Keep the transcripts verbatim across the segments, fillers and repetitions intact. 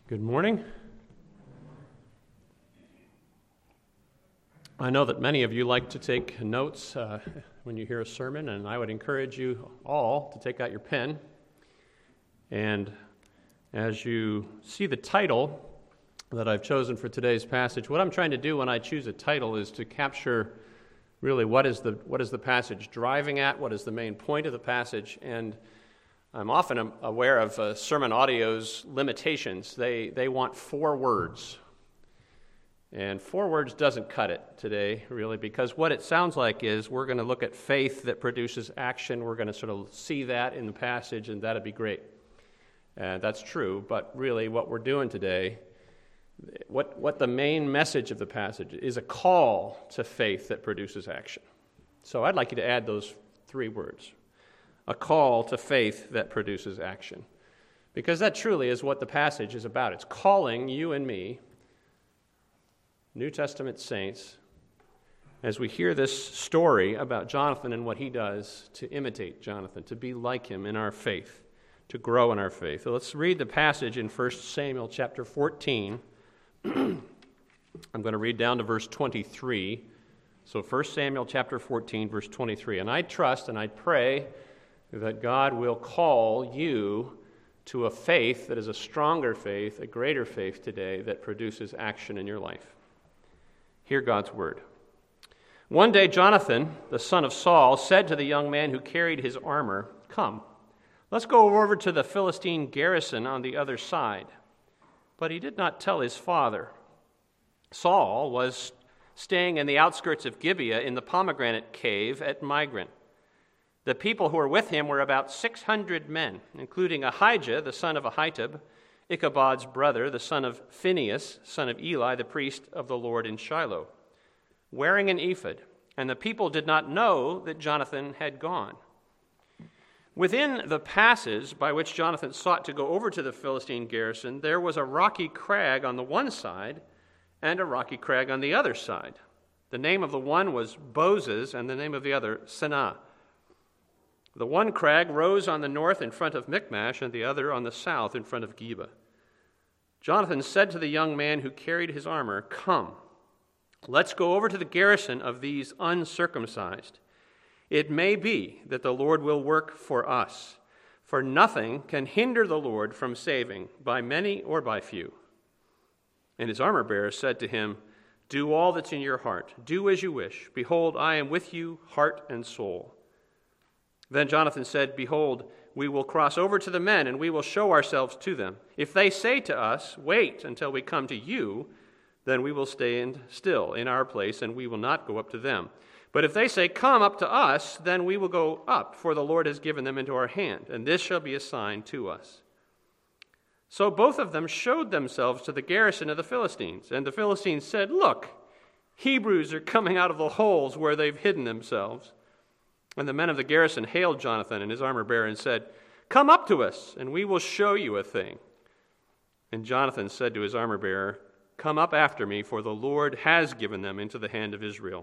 Good morning. I know that many of you like to take notes uh, when you hear a sermon, and I would encourage you all to take out your pen. And as you see the title that I've chosen for today's passage, what I'm trying to do when I choose a title is to capture really what is the what is the passage driving at, what is the main point of the passage, and I'm often aware of uh, sermon audio's limitations. They they want four words. And four words doesn't cut it today, really, because what it sounds like is we're going to look at faith that produces action. We're going to sort of see that in the passage, and that'd be great. And that's true, but really what we're doing today, what, what the main message of the passage is a call to faith that produces action. So I'd like you to add those three words. A call to faith that produces action. Because that truly is what the passage is about. It's calling you and me, New Testament saints, as we hear this story about Jonathan and what he does, to imitate Jonathan, to be like him in our faith, to grow in our faith. So let's read the passage in First Samuel chapter fourteen. I'm going to read down to verse twenty-three. So First Samuel chapter fourteen, verse twenty-three. And I trust and I pray that God will call you to a faith that is a stronger faith, a greater faith today that produces action in your life. Hear God's word. One day Jonathan, the son of Saul, said to the young man who carried his armor, "Come, let's go over to the Philistine garrison on the other side." But he did not tell his father. Saul was staying in the outskirts of Gibeah in the pomegranate cave at Migron. The people who were with him were about six hundred men, including Ahijah, the son of Ahitub, Ichabod's brother, the son of Phinehas, son of Eli, the priest of the Lord in Shiloh, wearing an ephod, and the people did not know that Jonathan had gone. Within the passes by which Jonathan sought to go over to the Philistine garrison, there was a rocky crag on the one side and a rocky crag on the other side. The name of the one was Bozez, and the name of the other Senah. The one crag rose on the north in front of Michmash, and the other on the south in front of Geba. Jonathan said to the young man who carried his armor, "Come, let's go over to the garrison of these uncircumcised. It may be that the Lord will work for us, for nothing can hinder the Lord from saving, by many or by few." And his armor-bearer said to him, "Do all that's in your heart. Do as you wish. Behold, I am with you, heart and soul." Then Jonathan said, "Behold, we will cross over to the men, and we will show ourselves to them. If they say to us, 'Wait until we come to you,' then we will stand still in our place, and we will not go up to them. But if they say, 'Come up to us,' then we will go up, for the Lord has given them into our hand, and this shall be a sign to us." So both of them showed themselves to the garrison of the Philistines, and the Philistines said, "Look, Hebrews are coming out of the holes where they've hidden themselves." And the men of the garrison hailed Jonathan and his armor-bearer and said, "Come up to us, and we will show you a thing." And Jonathan said to his armor-bearer, "Come up after me, for the Lord has given them into the hand of Israel."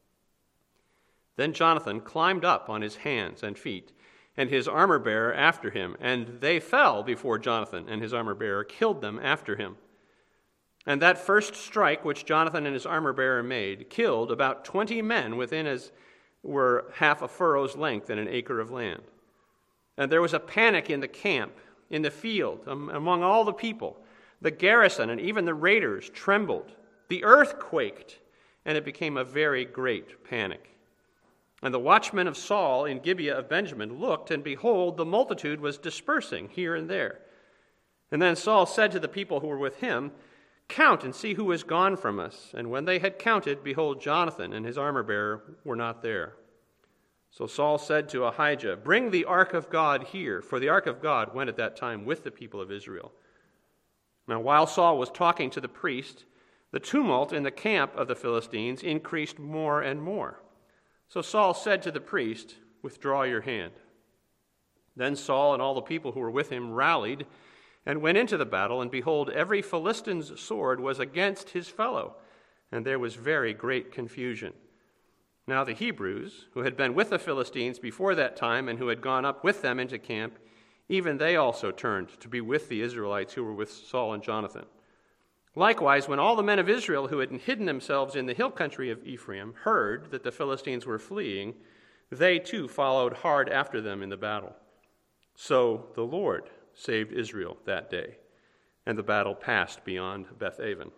Then Jonathan climbed up on his hands and feet, and his armor-bearer after him, and they fell before Jonathan, and his armor-bearer killed them after him. And that first strike which Jonathan and his armor-bearer made killed about twenty men within as were half a furrow's length and an acre of land. And there was a panic in the camp, in the field, um, among all the people. The garrison and even the raiders trembled. The earth quaked, and it became a very great panic. And the watchmen of Saul in Gibeah of Benjamin looked, and behold, the multitude was dispersing here and there. And then Saul said to the people who were with him, "Count and see who has gone from us." And when they had counted, behold, Jonathan and his armor-bearer were not there. So Saul said to Ahijah, "Bring the ark of God here," for the ark of God went at that time with the people of Israel. Now while Saul was talking to the priest, the tumult in the camp of the Philistines increased more and more. So Saul said to the priest, "Withdraw your hand." Then Saul and all the people who were with him rallied and went into the battle, and behold, every Philistine's sword was against his fellow, and there was very great confusion. Now the Hebrews, who had been with the Philistines before that time and who had gone up with them into camp, Even they also turned to be with the Israelites who were with Saul and Jonathan. Likewise, when all the men of Israel who had hidden themselves in the hill country of Ephraim heard that the Philistines were fleeing, they too followed hard after them in the battle. So the Lord saved Israel that day, and the battle passed beyond Beth-aven.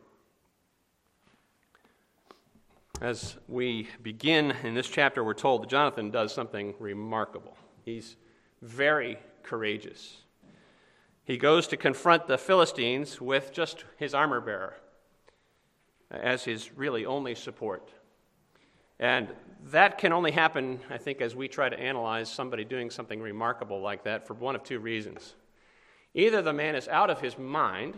As we begin in this chapter, we're told that Jonathan does something remarkable. He's very courageous. He goes to confront the Philistines with just his armor bearer as his really only support. And that can only happen, I think, as we try to analyze somebody doing something remarkable like that for one of two reasons. Either the man is out of his mind,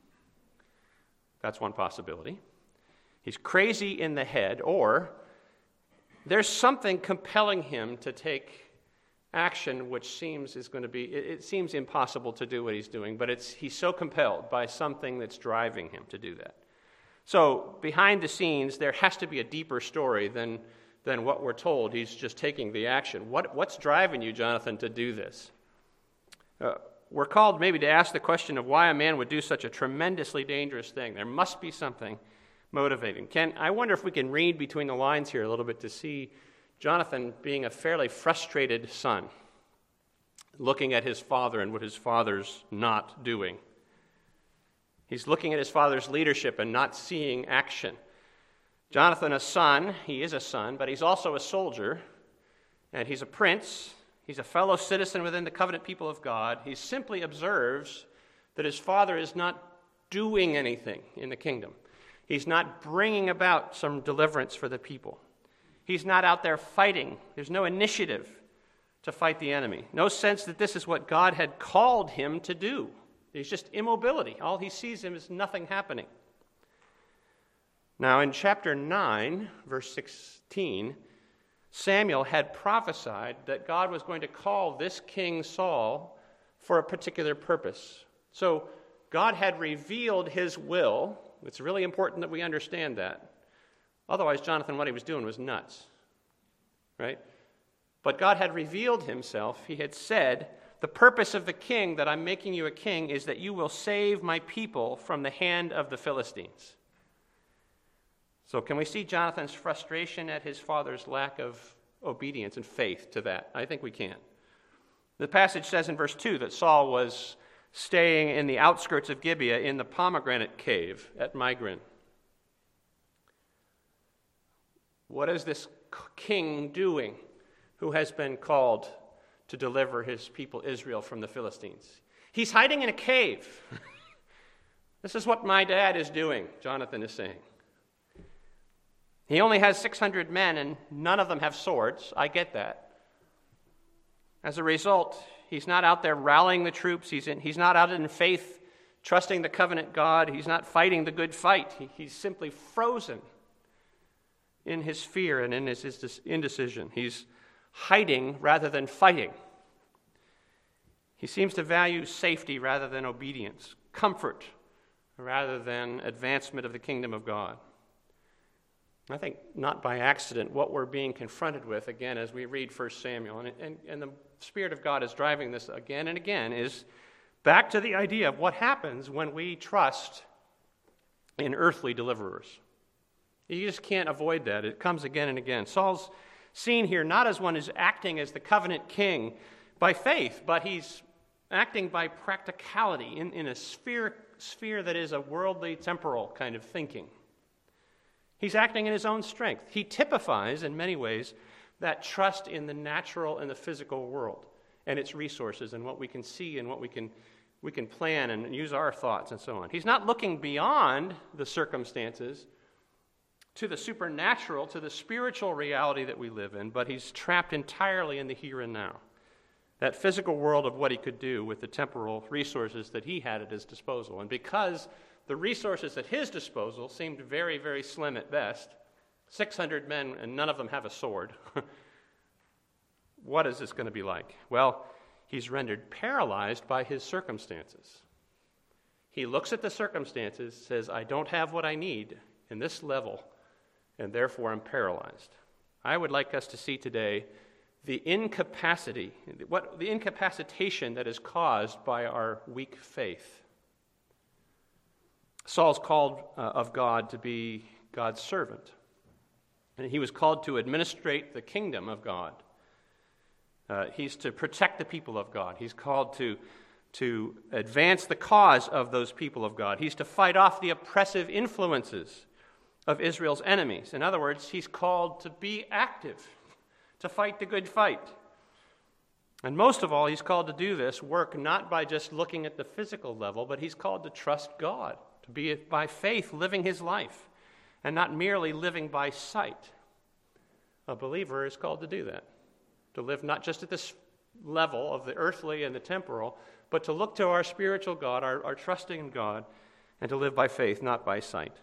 that's one possibility. He's crazy in the head, or there's something compelling him to take action which seems is going to be, it, it seems impossible to do what he's doing, but it's he's so compelled by something that's driving him to do that. So behind the scenes, there has to be a deeper story than, than what we're told. He's just taking the action. What, what's driving you, Jonathan, to do this? Uh, we're called maybe to ask the question of why a man would do such a tremendously dangerous thing. There must be something motivating. Can I wonder if we can read between the lines here a little bit to see Jonathan being a fairly frustrated son, looking at his father and what his father's not doing. He's looking at his father's leadership and not seeing action. Jonathan, a son, he is a son, but he's also a soldier, and he's a prince. He's a fellow citizen within the covenant people of God. He simply observes that his father is not doing anything in the kingdom. He's not bringing about some deliverance for the people. He's not out there fighting. There's no initiative to fight the enemy. No sense that this is what God had called him to do. He's just immobility. All he sees him is nothing happening. Now, in chapter nine, verse sixteen, Samuel had prophesied that God was going to call this king Saul for a particular purpose. So God had revealed his will. It's really important that we understand that. Otherwise, Jonathan, what he was doing was nuts, right? But God had revealed himself. He had said, the purpose of the king that I'm making you a king is that you will save my people from the hand of the Philistines. So can we see Jonathan's frustration at his father's lack of obedience and faith to that? I think we can. The passage says in verse two that Saul was staying in the outskirts of Gibeah in the pomegranate cave at Migron. What is this king doing who has been called to deliver his people Israel from the Philistines? He's hiding in a cave. This is what my dad is doing, Jonathan is saying. He only has six hundred men, and none of them have swords. I get that. As a result, he's not out there rallying the troops. He's, in, he's not out in faith, trusting the covenant God. He's not fighting the good fight. He, he's simply frozen in his fear and in his, his indecision. He's hiding rather than fighting. He seems to value safety rather than obedience, comfort rather than advancement of the kingdom of God. I think not by accident what we're being confronted with, again, as we read First Samuel, and, and, and the Spirit of God is driving this again and again, is back to the idea of what happens when we trust in earthly deliverers. You just can't avoid that. It comes again and again. Saul's seen here not as one who's acting as the covenant king by faith, but he's acting by practicality in, in a sphere, sphere that is a worldly, temporal kind of thinking. He's acting in his own strength. He typifies, in many ways, that trust in the natural and the physical world and its resources and what we can see and what we can, we can plan and use our thoughts and so on. He's not looking beyond the circumstances to the supernatural, to the spiritual reality that we live in, but he's trapped entirely in the here and now. That physical world of what he could do with the temporal resources that he had at his disposal. And because the resources at his disposal seemed very, very slim at best, six hundred men and none of them have a sword, what is this going to be like? Well, he's rendered paralyzed by his circumstances. He looks at the circumstances, says, I don't have what I need in this level, and therefore I'm paralyzed. I would like us to see today the incapacity, what the incapacitation that is caused by our weak faith. Saul's called uh, of God to be God's servant, and he was called to administrate the kingdom of God. Uh, he's to protect the people of God. He's called to, to advance the cause of those people of God. He's to fight off the oppressive influences of Israel's enemies. In other words, he's called to be active, to fight the good fight. And most of all, he's called to do this work not by just looking at the physical level, but he's called to trust God, to be by faith living his life, and not merely living by sight. A believer is called to do that, to live not just at this level of the earthly and the temporal, but to look to our spiritual God, our, our trusting in God, and to live by faith, not by sight.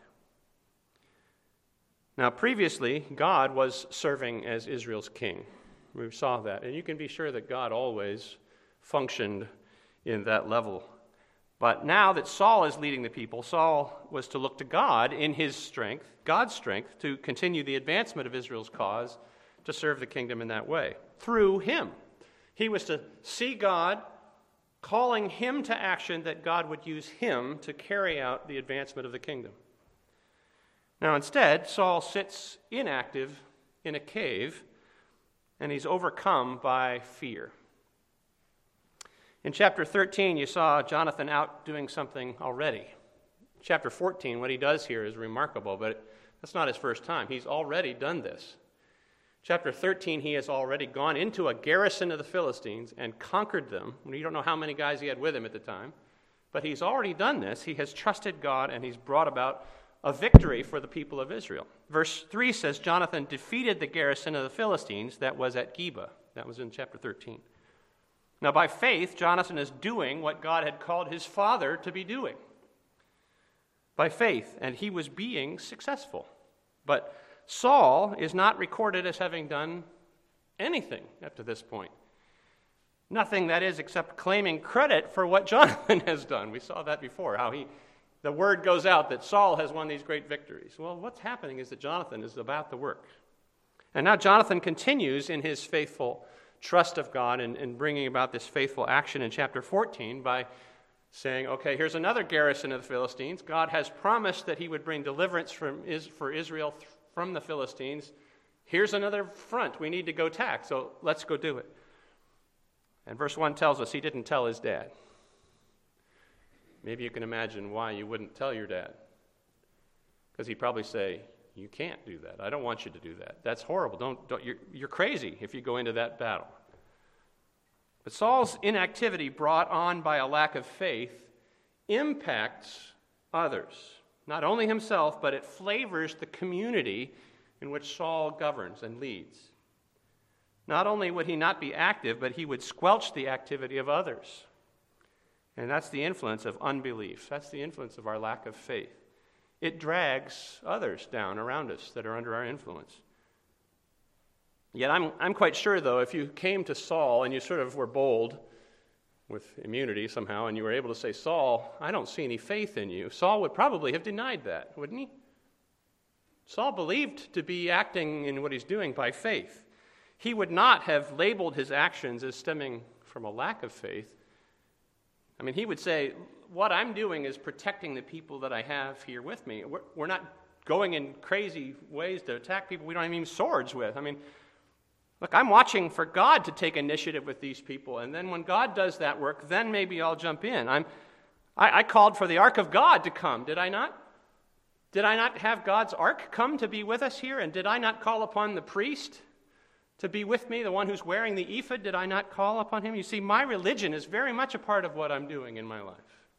Now, previously, God was serving as Israel's king. We saw that. And you can be sure that God always functioned in that level. But now that Saul is leading the people, Saul was to look to God in his strength, God's strength, to continue the advancement of Israel's cause, to serve the kingdom in that way, through him. He was to see God calling him to action, that God would use him to carry out the advancement of the kingdom. Now, instead, Saul sits inactive in a cave, and he's overcome by fear. In chapter thirteen, you saw Jonathan out doing something already. Chapter fourteen, what he does here is remarkable, but that's not his first time. He's already done this. Chapter thirteen, he has already gone into a garrison of the Philistines and conquered them. You don't know how many guys he had with him at the time, but he's already done this. He has trusted God, and he's brought about a victory for the people of Israel. Verse three says, Jonathan defeated the garrison of the Philistines that was at Geba. That was in chapter thirteen. Now, by faith, Jonathan is doing what God had called his father to be doing. By faith, and he was being successful. But Saul is not recorded as having done anything up to this point. Nothing, that is, except claiming credit for what Jonathan has done. We saw that before, how he... The word goes out that Saul has won these great victories. Well, what's happening is that Jonathan is about the work. And now Jonathan continues in his faithful trust of God and, and bringing about this faithful action in chapter fourteen by saying, okay, here's another garrison of the Philistines. God has promised that he would bring deliverance from is, for Israel th- from the Philistines. Here's another front we need to go attack, so let's go do it. And verse one tells us he didn't tell his dad. Maybe you can imagine why you wouldn't tell your dad. Because he'd probably say, you can't do that. I don't want you to do that. That's horrible. Don't, don't you're, you're crazy if you go into that battle. But Saul's inactivity, brought on by a lack of faith, impacts others. Not only himself, but it flavors the community in which Saul governs and leads. Not only would he not be active, but he would squelch the activity of others. And that's the influence of unbelief. That's the influence of our lack of faith. It drags others down around us that are under our influence. Yet I'm, I'm quite sure, though, if you came to Saul and you sort of were bold with immunity somehow, and you were able to say, Saul, I don't see any faith in you, Saul would probably have denied that, wouldn't he? Saul believed to be acting in what he's doing by faith. He would not have labeled his actions as stemming from a lack of faith. I mean, he would say, what I'm doing is protecting the people that I have here with me. We're, we're not going in crazy ways to attack people we don't have even swords with. I mean, look, I'm watching for God to take initiative with these people, and then when God does that work, then maybe I'll jump in. I'm, I, I called for the ark of God to come, did I not? Did I not have God's ark come to be with us here? And did I not call upon the priest to be with me, the one who's wearing the ephod? Did I not call upon him? You see, my religion is very much a part of what I'm doing in my life.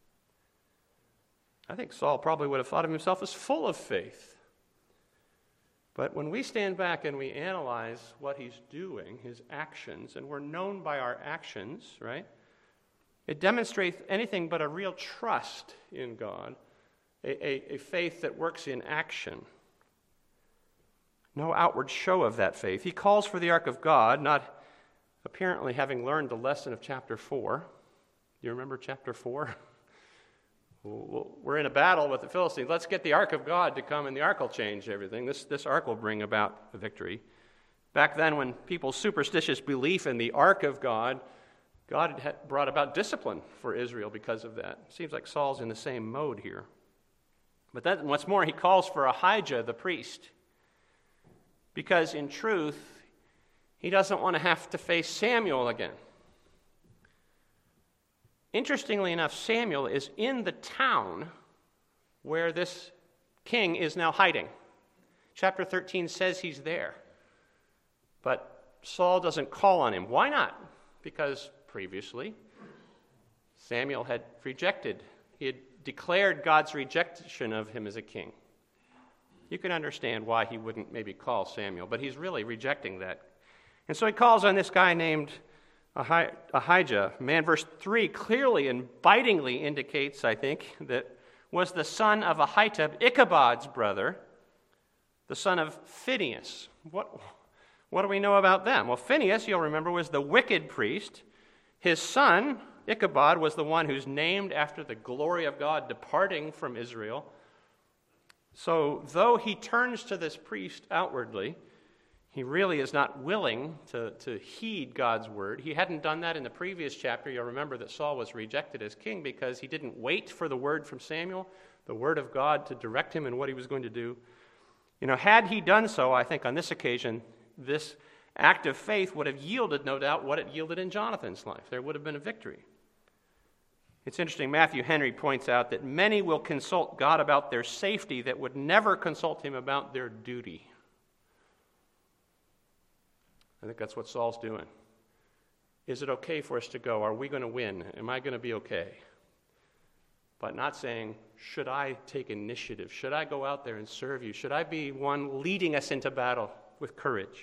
I think Saul probably would have thought of himself as full of faith. But when we stand back and we analyze what he's doing, his actions, and we're known by our actions, right? It demonstrates anything but a real trust in God, a, a, a faith that works in action. No outward show of that faith. He calls for the ark of God, not apparently having learned the lesson of chapter four. You remember chapter four? We're in a battle with the Philistines. Let's get the ark of God to come, and the ark will change everything. This, this ark will bring about a victory. Back then, when people's superstitious belief in the ark of God, God had brought about discipline for Israel because of that. It seems like Saul's in the same mode here. But then, what's more, he calls for Ahijah, the priest, because in truth, he doesn't want to have to face Samuel again. Interestingly enough, Samuel is in the town where this king is now hiding. Chapter thirteen says he's there. But Saul doesn't call on him. Why not? Because previously, Samuel had rejected, he had declared God's rejection of him as a king. You can understand why he wouldn't maybe call Samuel, but he's really rejecting that. And so he calls on this guy named Ahijah. Man, verse three clearly and bitingly indicates, I think, that was the son of Ahitub, Ichabod's brother, the son of Phinehas. What, what do we know about them? Well, Phinehas, you'll remember, was the wicked priest. His son, Ichabod, was the one who's named after the glory of God departing from Israel. So, though he turns to this priest outwardly, he really is not willing to, to heed God's word. He hadn't done that in the previous chapter. You'll remember that Saul was rejected as king because he didn't wait for the word from Samuel, the word of God to direct him in what he was going to do. You know, had he done so, I think on this occasion, this act of faith would have yielded, no doubt, what it yielded in Jonathan's life. There would have been a victory. It's interesting, Matthew Henry points out that many will consult God about their safety that would never consult him about their duty. I think that's what Saul's doing. Is it okay for us to go? Are we going to win? Am I going to be okay? But not saying, should I take initiative? Should I go out there and serve you? Should I be one leading us into battle with courage?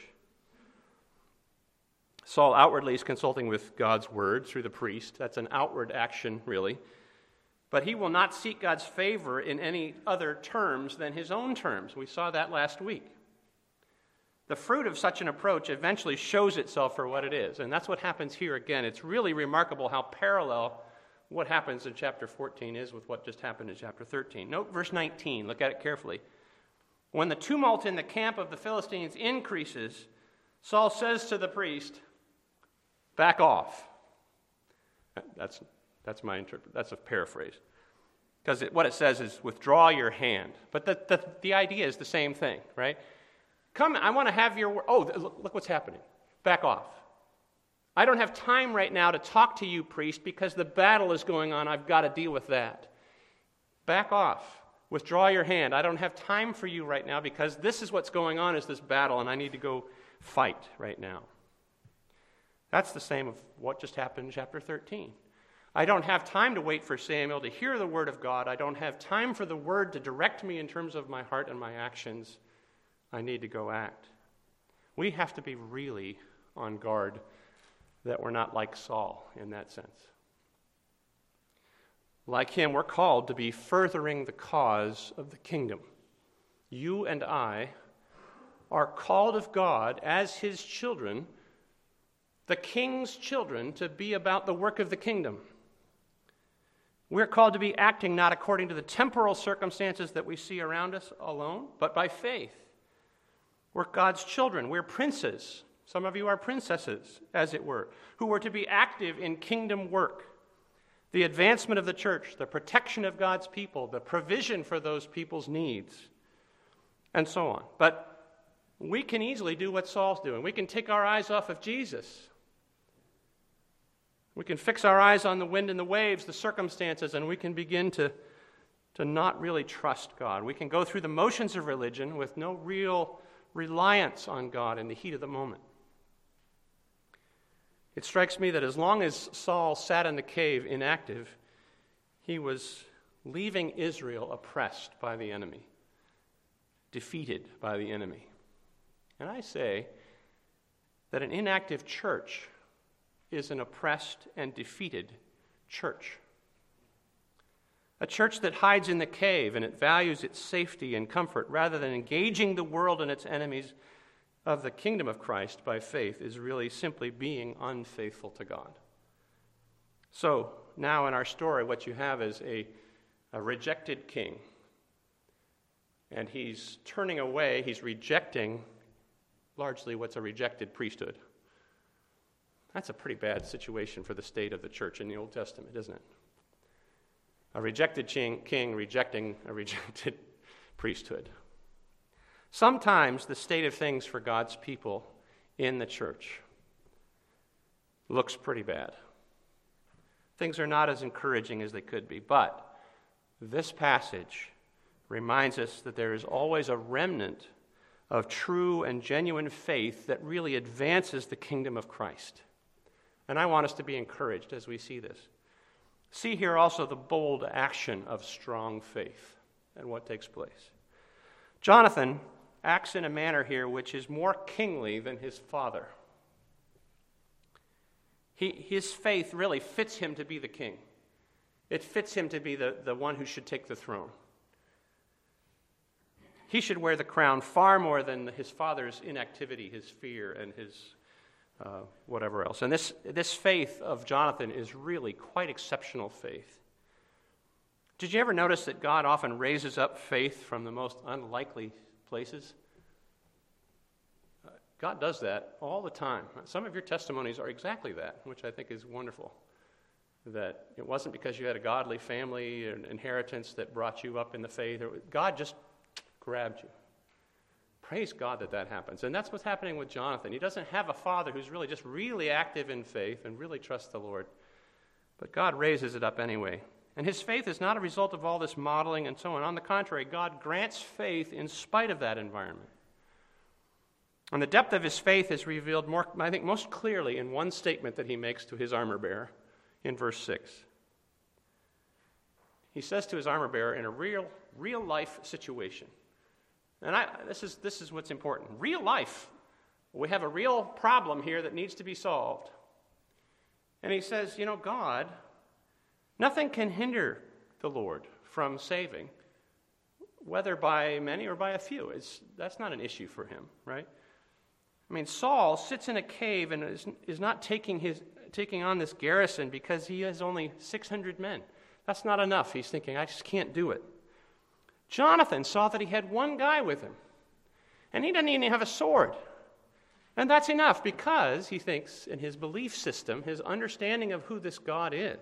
Saul outwardly is consulting with God's word through the priest. That's an outward action, really. But he will not seek God's favor in any other terms than his own terms. We saw that last week. The fruit of such an approach eventually shows itself for what it is. And that's what happens here again. It's really remarkable how parallel what happens in chapter fourteen is with what just happened in chapter thirteen. Note verse nineteen. Look at it carefully. When the tumult in the camp of the Philistines increases, Saul says to the priest, back off. That's, that's my interpret. That's a paraphrase. Because what it says is withdraw your hand. But the, the, the idea is the same thing, right? Come, I want to have your word. Oh, look, look what's happening. Back off. I don't have time right now to talk to you, priest, because the battle is going on. I've got to deal with that. Back off. Withdraw your hand. I don't have time for you right now because this is what's going on is this battle, and I need to go fight right now. That's the same of what just happened in chapter thirteen. I don't have time to wait for Samuel to hear the word of God. I don't have time for the word to direct me in terms of my heart and my actions. I need to go act. We have to be really on guard that we're not like Saul in that sense. Like him, we're called to be furthering the cause of the kingdom. You and I are called of God as his children, the king's children, to be about the work of the kingdom. We're called to be acting not according to the temporal circumstances that we see around us alone, but by faith. We're God's children. We're princes. Some of you are princesses, as it were, who are to be active in kingdom work. The advancement of the church, the protection of God's people, the provision for those people's needs, and so on. But we can easily do what Saul's doing. We can take our eyes off of Jesus. We can fix our eyes on the wind and the waves, the circumstances, and we can begin to, to not really trust God. We can go through the motions of religion with no real reliance on God in the heat of the moment. It strikes me that as long as Saul sat in the cave inactive, he was leaving Israel oppressed by the enemy, defeated by the enemy. And I say that an inactive church is an oppressed and defeated church. A church that hides in the cave and it values its safety and comfort rather than engaging the world and its enemies of the kingdom of Christ by faith is really simply being unfaithful to God. So now in our story, what you have is a, a rejected king. And he's turning away, he's rejecting largely what's a rejected priesthood. That's a pretty bad situation for the state of the church in the Old Testament, isn't it? A rejected king, king rejecting a rejected priesthood. Sometimes the state of things for God's people in the church looks pretty bad. Things are not as encouraging as they could be, but this passage reminds us that there is always a remnant of true and genuine faith that really advances the kingdom of Christ. And I want us to be encouraged as we see this. See here also the bold action of strong faith and what takes place. Jonathan acts in a manner here which is more kingly than his father. He, his faith really fits him to be the king. It fits him to be the, the one who should take the throne. He should wear the crown far more than his father's inactivity, his fear, and his uh, whatever else. And this, this faith of Jonathan is really quite exceptional faith. Did you ever notice that God often raises up faith from the most unlikely places? Uh, God does that all the time. Some of your testimonies are exactly that, which I think is wonderful. That it wasn't because you had a godly family and inheritance that brought you up in the faith. God just grabbed you. Praise God that that happens. And that's what's happening with Jonathan. He doesn't have a father who's really just really active in faith and really trusts the Lord. But God raises it up anyway. And his faith is not a result of all this modeling and so on. On the contrary, God grants faith in spite of that environment. And the depth of his faith is revealed more, I think, most clearly in one statement that he makes to his armor bearer in verse six. He says to his armor bearer in a real, real life situation. And I, this is this is what's important. Real life. We have a real problem here that needs to be solved. And he says, you know, God, nothing can hinder the Lord from saving, whether by many or by a few. It's, that's not an issue for him, right? I mean, Saul sits in a cave and is, is not taking his taking on this garrison because he has only six hundred men. That's not enough. He's thinking, I just can't do it. Jonathan saw that he had one guy with him, and he doesn't even have a sword. And that's enough because, he thinks, in his belief system, his understanding of who this God is,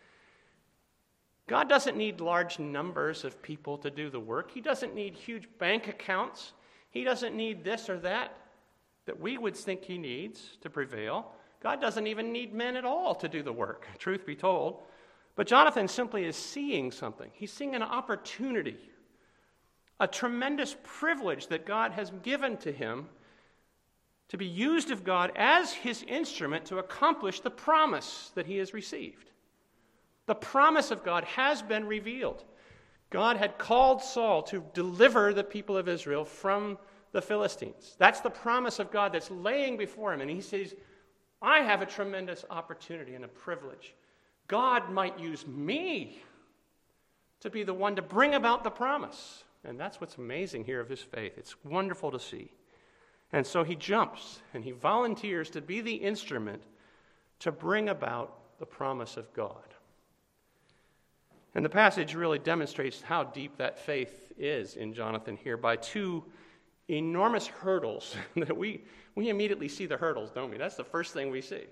God doesn't need large numbers of people to do the work. He doesn't need huge bank accounts. He doesn't need this or that that we would think he needs to prevail. God doesn't even need men at all to do the work, truth be told. But Jonathan simply is seeing something. He's seeing an opportunity, a tremendous privilege that God has given to him to be used of God as his instrument to accomplish the promise that he has received. The promise of God has been revealed. God had called Saul to deliver the people of Israel from the Philistines. That's the promise of God that's laying before him. And he says, I have a tremendous opportunity and a privilege. God might use me to be the one to bring about the promise. And that's what's amazing here of his faith. It's wonderful to see. And so he jumps and he volunteers to be the instrument to bring about the promise of God. And the passage really demonstrates how deep that faith is in Jonathan here by two enormous hurdles that we, we immediately see the hurdles, don't we? That's the first thing we see.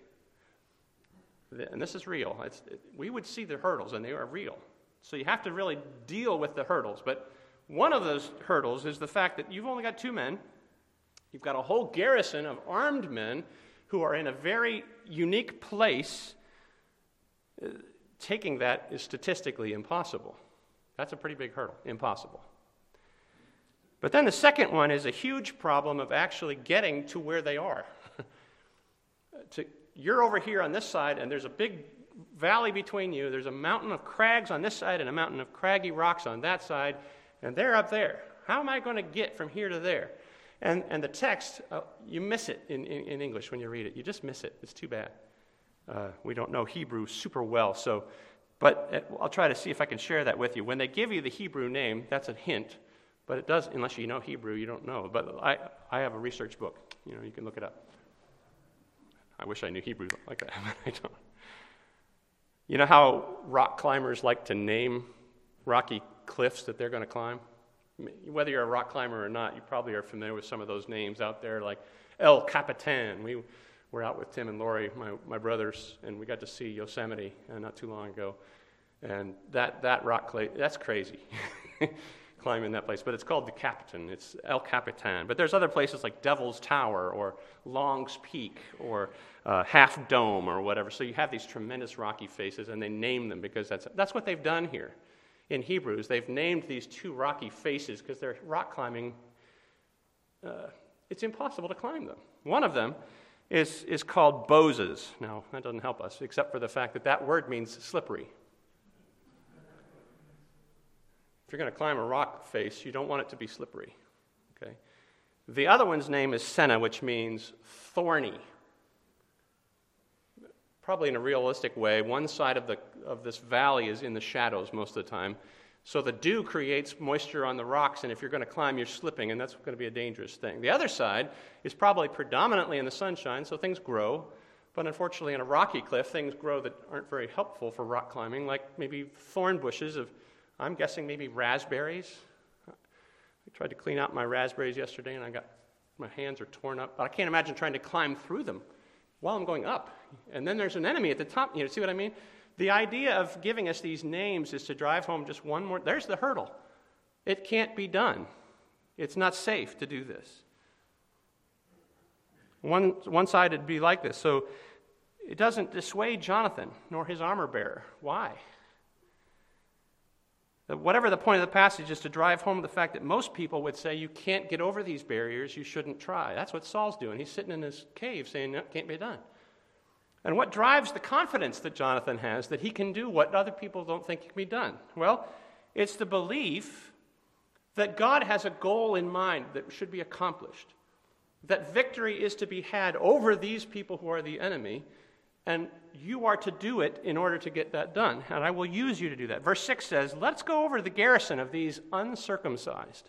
And this is real. It's, it, we would see the hurdles, and they are real. So you have to really deal with the hurdles. But one of those hurdles is the fact that you've only got two men. You've got a whole garrison of armed men who are in a very unique place. Uh, taking that is statistically impossible. That's a pretty big hurdle. Impossible. But then the second one is a huge problem of actually getting to where they are. to, you're over here on this side, and there's a big valley between you. There's a mountain of crags on this side and a mountain of craggy rocks on that side, and they're up there. How am I going to get from here to there? And and the text, uh, you miss it in, in, in English when you read it. You just miss it. It's too bad. Uh, we don't know Hebrew super well, so, but it, I'll try to see if I can share that with you. When they give you the Hebrew name, that's a hint, but it does, unless you know Hebrew, you don't know. But I, I have a research book. You know, you can look it up. I wish I knew Hebrew like that, but I don't. You know how rock climbers like to name rocky cliffs that they're going to climb? Whether you're a rock climber or not, you probably are familiar with some of those names out there, like El Capitan. We were out with Tim and Lori, my, my brothers, and we got to see Yosemite uh, not too long ago. And that, that rock clay, that's crazy, climbing that place. But it's called the Capitan. It's El Capitan. But there's other places like Devil's Tower or Long's Peak or uh, Half Dome or whatever. So you have these tremendous rocky faces, and they name them because that's that's what they've done here. In Hebrews, they've named these two rocky faces because they're rock climbing. Uh, it's impossible to climb them. One of them is, is called Boses. Now, that doesn't help us, except for the fact that that word means slippery. If you're going to climb a rock face, you don't want it to be slippery. Okay. The other one's name is Senna, which means thorny. Probably in a realistic way, one side of the of this valley is in the shadows most of the time. So the dew creates moisture on the rocks, and if you're going to climb, you're slipping, and that's going to be a dangerous thing. The other side is probably predominantly in the sunshine, so things grow. But unfortunately, in a rocky cliff, things grow that aren't very helpful for rock climbing, like maybe thorn bushes of, I'm guessing maybe raspberries. I tried to clean out my raspberries yesterday, and I got, my hands are torn up. But I can't imagine trying to climb through them while I'm going up. And then there's an enemy at the top. You know, see what I mean? The idea of giving us these names is to drive home just one more. There's the hurdle. It can't be done. It's not safe to do this. One, one side would be like this. So it doesn't dissuade Jonathan nor his armor bearer. Why? Whatever the point of the passage is to drive home the fact that most people would say you can't get over these barriers, you shouldn't try. That's what Saul's doing. He's sitting in his cave saying, no, it can't be done. And what drives the confidence that Jonathan has that he can do what other people don't think can be done? Well, it's the belief that God has a goal in mind that should be accomplished, that victory is to be had over these people who are the enemy, and you are to do it in order to get that done. And I will use you to do that. Verse six says, let's go over the garrison of these uncircumcised.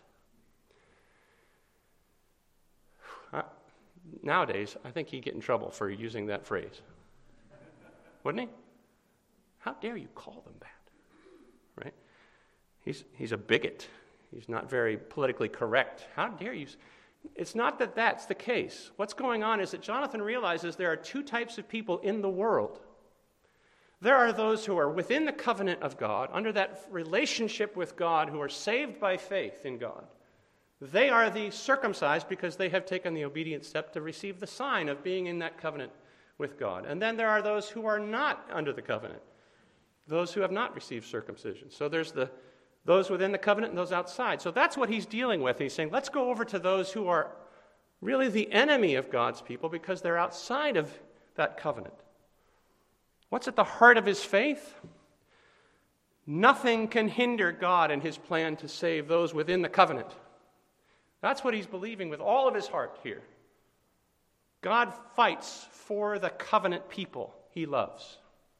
Uh, nowadays, I think he'd get in trouble for using that phrase. Wouldn't he? How dare you call them that? Right? He's, he's a bigot. He's not very politically correct. How dare you? It's not that that's the case. What's going on is that Jonathan realizes there are two types of people in the world. There are those who are within the covenant of God, under that relationship with God, who are saved by faith in God. They are the circumcised because they have taken the obedient step to receive the sign of being in that covenant with God. And then there are those who are not under the covenant, those who have not received circumcision. So there's the those within the covenant and those outside. So that's what he's dealing with. He's saying, let's go over to those who are really the enemy of God's people because they're outside of that covenant. What's at the heart of his faith? Nothing can hinder God in his plan to save those within the covenant. That's what he's believing with all of his heart here. God fights for the covenant people he loves.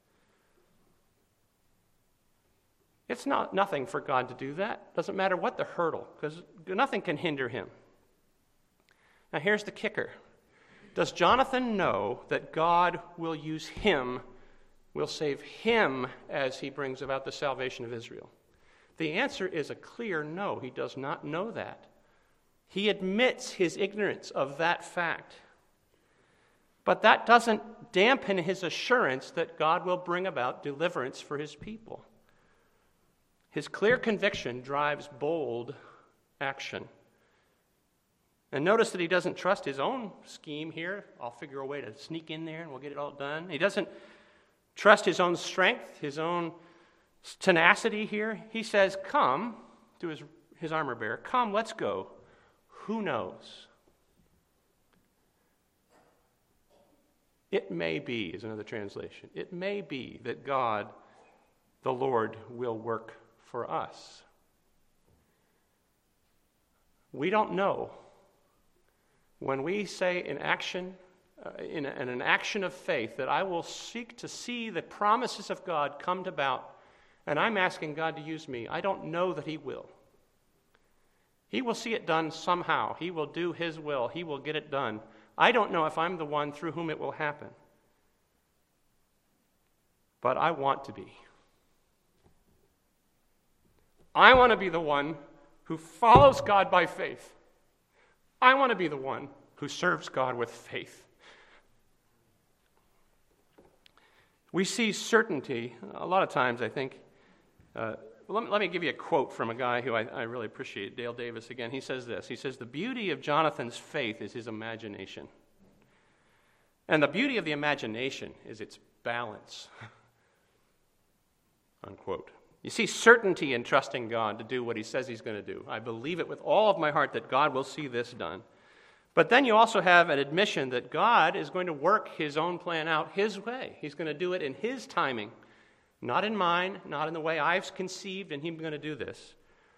It's not nothing for God to do that. Doesn't matter what the hurdle, because nothing can hinder him. Now here's the kicker. Does Jonathan know that God will use him, will save him as he brings about the salvation of Israel? The answer is a clear no. He does not know that. He admits his ignorance of that fact. But that doesn't dampen his assurance that God will bring about deliverance for his people. His clear conviction drives bold action. And notice that he doesn't trust his own scheme here. I'll figure a way to sneak in there and we'll get it all done. He doesn't trust his own strength, his own tenacity here. He says, come, to his, his armor bearer, come, let's go. Who knows? It may be, is another translation, it may be that God, the Lord, will work for us. We don't know. When we say in action, uh, in, a, in an action of faith, that I will seek to see the promises of God come about, and I'm asking God to use me, I don't know that he will. He will see it done somehow. He will do his will. He will get it done. I don't know if I'm the one through whom it will happen. But I want to be. I want to be the one who follows God by faith. I want to be the one who serves God with faith. We see certainty a lot of times, I think. Uh, let, me, let me give you a quote from a guy who I, I really appreciate, Dale Davis again. He says this. He says, "The beauty of Jonathan's faith is his imagination. And the beauty of the imagination is its balance." Unquote. You see certainty in trusting God to do what he says he's going to do. I believe it with all of my heart that God will see this done. But then you also have an admission that God is going to work his own plan out his way. He's going to do it in his timing, not in mine, not in the way I've conceived, and he's going to do this.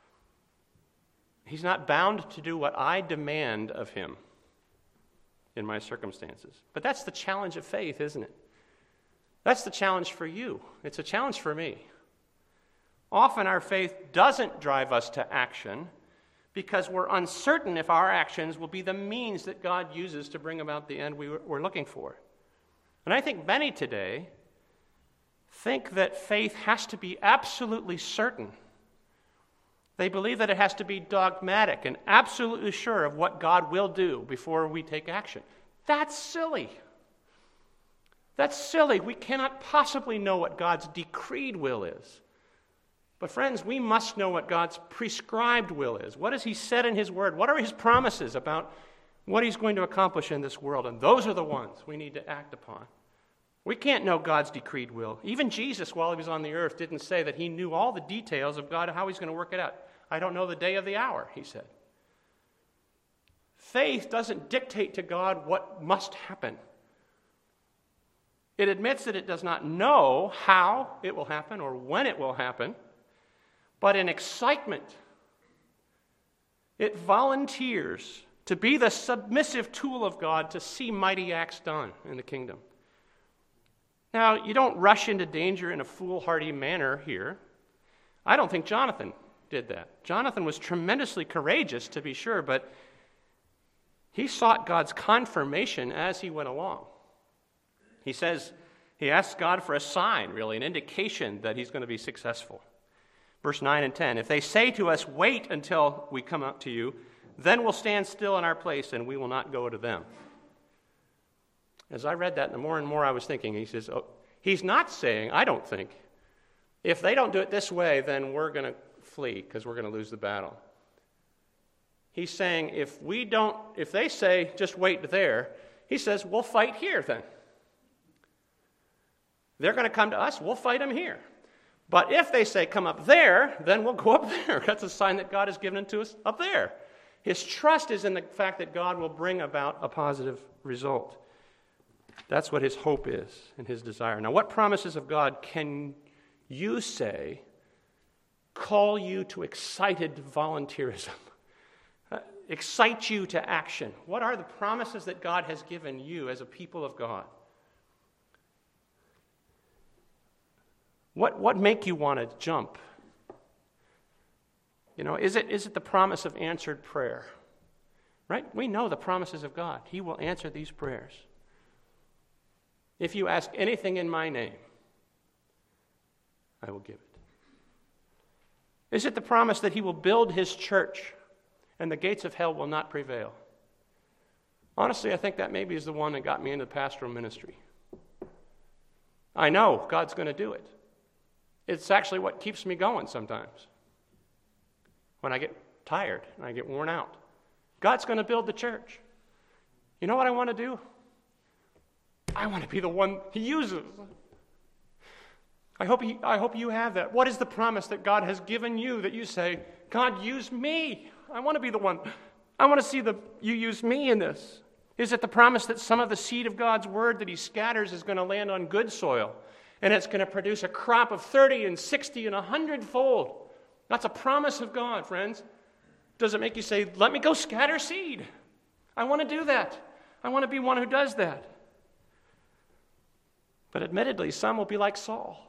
He's not bound to do what I demand of him in my circumstances. But that's the challenge of faith, isn't it? That's the challenge for you. It's a challenge for me. Often our faith doesn't drive us to action because we're uncertain if our actions will be the means that God uses to bring about the end we we're looking for. And I think many today think that faith has to be absolutely certain. They believe that it has to be dogmatic and absolutely sure of what God will do before we take action. That's silly. That's silly. We cannot possibly know what God's decreed will is. But friends, we must know what God's prescribed will is. What has he said in his word? What are his promises about what he's going to accomplish in this world? And those are the ones we need to act upon. We can't know God's decreed will. Even Jesus, while he was on the earth, didn't say that he knew all the details of God, how he's going to work it out. I don't know the day of the hour, he said. Faith doesn't dictate to God what must happen. It admits that it does not know how it will happen or when it will happen, but in excitement, it volunteers to be the submissive tool of God to see mighty acts done in the kingdom. Now, you don't rush into danger in a foolhardy manner here. I don't think Jonathan did that. Jonathan was tremendously courageous, to be sure, but he sought God's confirmation as he went along. He says, he asks God for a sign, really, an indication that he's going to be successful. Verse nine and ten, "If they say to us, 'Wait until we come up to you,' then we'll stand still in our place and we will not go to them." As I read that, the more and more I was thinking, he says, oh, he's not saying, I don't think, if they don't do it this way, then we're going to flee because we're going to lose the battle. He's saying, if we don't, if they say, just wait there, he says, we'll fight here then. They're going to come to us, we'll fight them here. But if they say, come up there, then we'll go up there. That's a sign that God has given to us up there. His trust is in the fact that God will bring about a positive result. That's what his hope is and his desire. Now, what promises of God can you say call you to excited volunteerism? Uh, excite you to action? What are the promises that God has given you as a people of God? What, what make you want to jump? You know, is it, is it the promise of answered prayer? Right? We know the promises of God. He will answer these prayers. If you ask anything in my name, I will give it. Is it the promise that he will build his church and the gates of hell will not prevail? Honestly, I think that maybe is the one that got me into pastoral ministry. I know God's going to do it. It's actually what keeps me going sometimes. When I get tired and I get worn out. God's going to build the church. You know what I want to do? I want to be the one he uses. I hope, he, I hope you have that. What is the promise that God has given you that you say, God, use me? I want to be the one. I want to see the you use me in this. Is it the promise that some of the seed of God's word that he scatters is going to land on good soil and it's going to produce a crop of thirty and sixty and a hundredfold? That's a promise of God, friends. Does it make you say, let me go scatter seed? I want to do that. I want to be one who does that. But admittedly, some will be like Saul.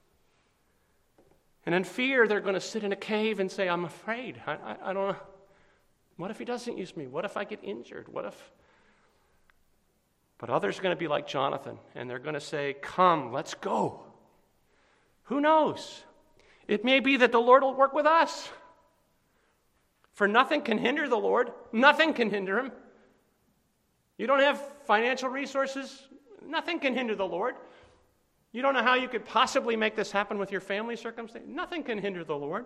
And in fear, they're going to sit in a cave and say, I'm afraid. I, I, I don't know. What if he doesn't use me? What if I get injured? What if... But others are going to be like Jonathan, and they're going to say, come, let's go. Who knows? It may be that the Lord will work with us. For nothing can hinder the Lord. Nothing can hinder him. You don't have financial resources? Nothing can hinder the Lord. You don't know how you could possibly make this happen with your family circumstance? Nothing can hinder the Lord.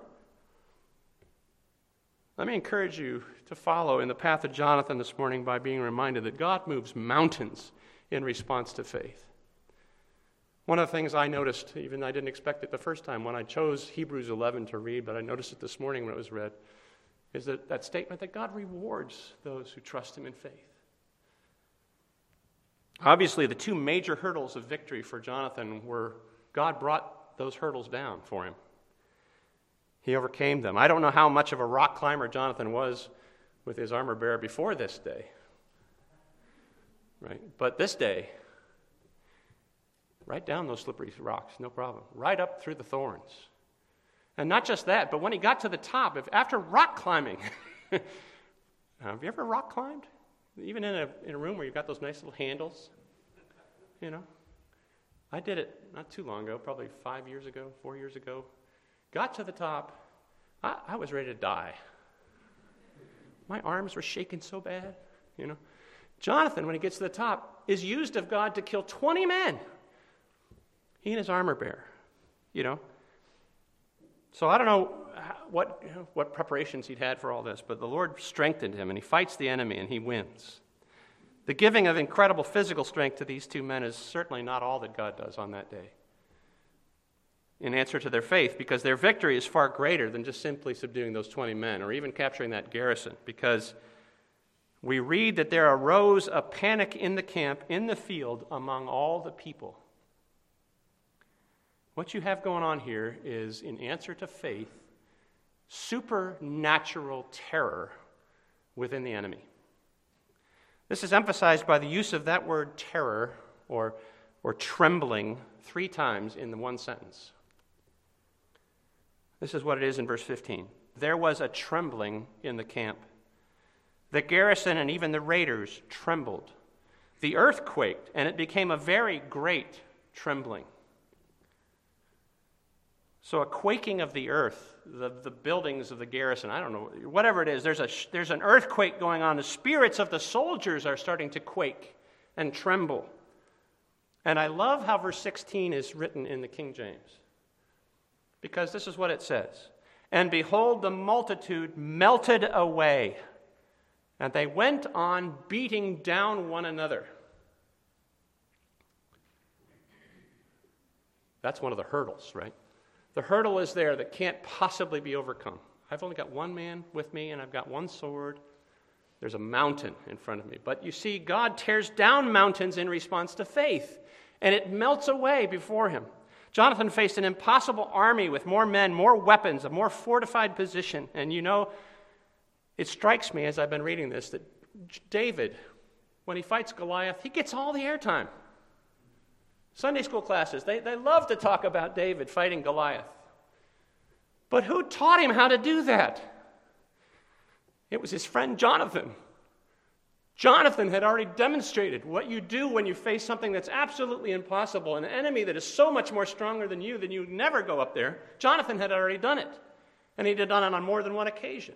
Let me encourage you to follow in the path of Jonathan this morning by being reminded that God moves mountains in response to faith. One of the things I noticed, even I didn't expect it the first time, when I chose Hebrews eleven to read, but I noticed it this morning when it was read, is that, that statement that God rewards those who trust him in faith. Obviously, the two major hurdles of victory for Jonathan were God brought those hurdles down for him. He overcame them. I don't know how much of a rock climber Jonathan was with his armor bearer before this day. Right? But this day, right down those slippery rocks, no problem. Right up through the thorns. And not just that, but when he got to the top, if, after rock climbing, have you ever rock climbed? Even in a, in a room where you've got those nice little handles, you know? I did it not too long ago, probably five years ago, four years ago. Got to the top, I, I was ready to die. My arms were shaking so bad, you know? Jonathan, when he gets to the top, is used of God to kill twenty men. He and his armor bearer, you know? So I don't know what, you know, what preparations he'd had for all this, but the Lord strengthened him, and he fights the enemy, and he wins. The giving of incredible physical strength to these two men is certainly not all that God does on that day in answer to their faith, because their victory is far greater than just simply subduing those twenty men or even capturing that garrison, because we read that there arose a panic in the camp, in the field, among all the people. What you have going on here is, in answer to faith, supernatural terror within the enemy. This is emphasized by the use of that word terror or, or trembling three times in the one sentence. This is what it is in verse fifteen. There was a trembling in the camp. The garrison and even the raiders trembled. The earth quaked, and it became a very great trembling. So a quaking of the earth, the, the buildings of the garrison, I don't know, whatever it is, there's, a, there's an earthquake going on. The spirits of the soldiers are starting to quake and tremble. And I love how verse sixteen is written in the King James, because this is what it says. And behold, the multitude melted away, and they went on beating down one another. That's one of the hurdles, right? The hurdle is there that can't possibly be overcome. I've only got one man with me, and I've got one sword. There's a mountain in front of me. But you see, God tears down mountains in response to faith, and it melts away before him. Jonathan faced an impossible army with more men, more weapons, a more fortified position. And you know, it strikes me as I've been reading this that David, when he fights Goliath, he gets all the airtime. Sunday school classes, they, they love to talk about David fighting Goliath. But who taught him how to do that? It was his friend Jonathan. Jonathan had already demonstrated what you do when you face something that's absolutely impossible, an enemy that is so much more stronger than you, that you never go up there. Jonathan had already done it, and he had done it on more than one occasion.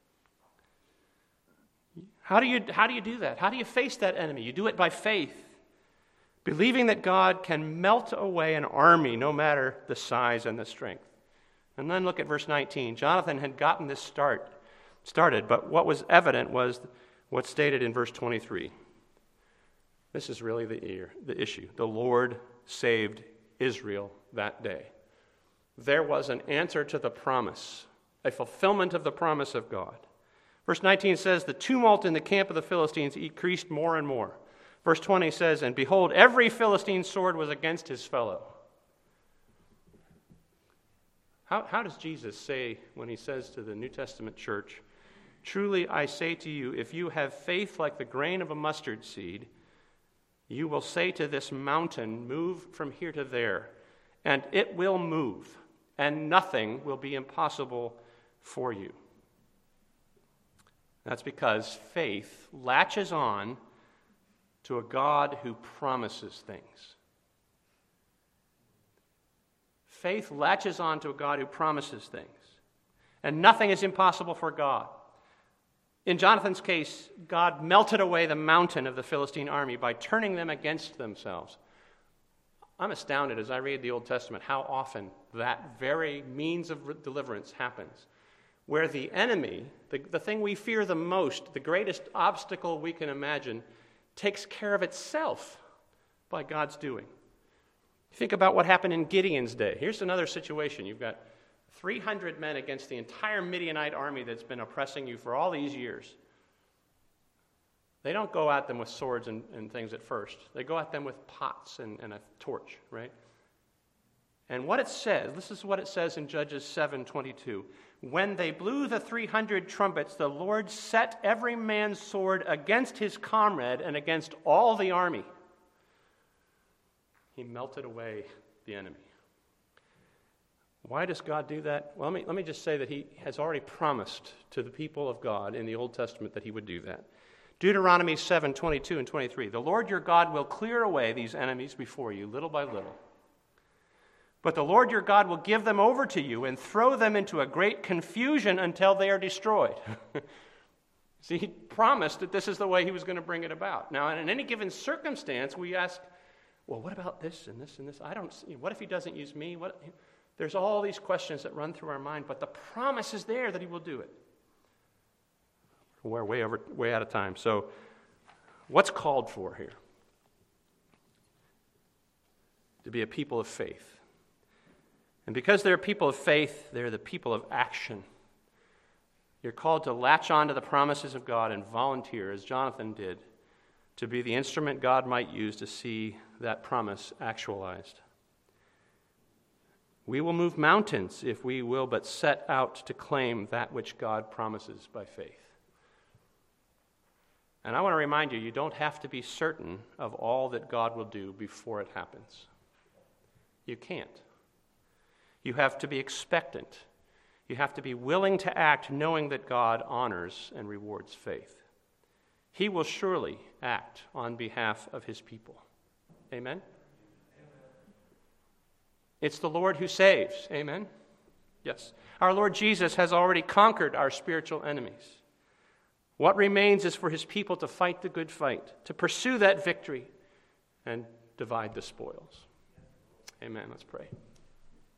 How do you, how do you do that? How do you face that enemy? You do it by faith, believing that God can melt away an army no matter the size and the strength. And then look at verse nineteen. Jonathan had gotten this start started, but what was evident was what's stated in verse twenty-three. This is really the, the issue. The Lord saved Israel that day. There was an answer to the promise, a fulfillment of the promise of God. Verse nineteen says, the tumult in the camp of the Philistines increased more and more. Verse twenty says, and behold, every Philistine sword was against his fellow. How, how does Jesus say when he says to the New Testament church, truly I say to you, if you have faith like the grain of a mustard seed, you will say to this mountain, move from here to there, and it will move, and nothing will be impossible for you. That's because faith latches on to a God who promises things. Faith latches on to a God who promises things. And nothing is impossible for God. In Jonathan's case, God melted away the mountain of the Philistine army by turning them against themselves. I'm astounded as I read the Old Testament how often that very means of deliverance happens, where the enemy, the, the thing we fear the most, the greatest obstacle we can imagine, takes care of itself by God's doing. Think about what happened in Gideon's day. Here's another situation. You've got three hundred men against the entire Midianite army that's been oppressing you for all these years. They don't go at them with swords and, and things at first. They go at them with pots and, and a torch, right? And what it says, this is what it says in Judges seven twenty-two. When they blew the three hundred trumpets, the Lord set every man's sword against his comrade and against all the army. He melted away the enemy. Why does God do that? Well, let me, let me just say that he has already promised to the people of God in the Old Testament that he would do that. Deuteronomy seven twenty-two and twenty-three. The Lord your God will clear away these enemies before you, little by little. But the Lord your God will give them over to you and throw them into a great confusion until they are destroyed. See, he promised that this is the way he was going to bring it about. Now, in any given circumstance, we ask, well, what about this and this and this? I don't see. What if he doesn't use me? What? There's all these questions that run through our mind, but the promise is there that he will do it. We're way over, way out of time. So, what's called for here? To be a people of faith. And because they're people of faith, they're the people of action. You're called to latch on to the promises of God and volunteer, as Jonathan did, to be the instrument God might use to see that promise actualized. We will move mountains if we will but set out to claim that which God promises by faith. And I want to remind you, you don't have to be certain of all that God will do before it happens. You can't. You have to be expectant. You have to be willing to act knowing that God honors and rewards faith. He will surely act on behalf of his people. Amen? It's the Lord who saves. Amen? Yes. Our Lord Jesus has already conquered our spiritual enemies. What remains is for his people to fight the good fight, to pursue that victory, and divide the spoils. Amen. Let's pray.